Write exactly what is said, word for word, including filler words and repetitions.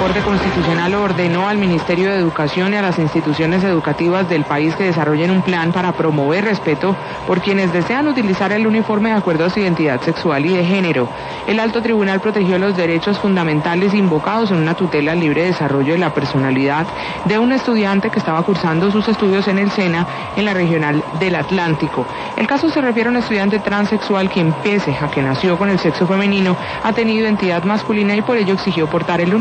Corte Constitucional ordenó al Ministerio de Educación y a las instituciones educativas del país que desarrollen un plan para promover respeto por quienes desean utilizar el uniforme de acuerdo a su identidad sexual y de género. El alto tribunal protegió los derechos fundamentales invocados en una tutela al libre desarrollo de la personalidad de un estudiante que estaba cursando sus estudios en el SENA, en la Regional del Atlántico. El caso se refiere a un estudiante transexual quien, pese a que nació con el sexo femenino, ha tenido identidad masculina y por ello exigió portar el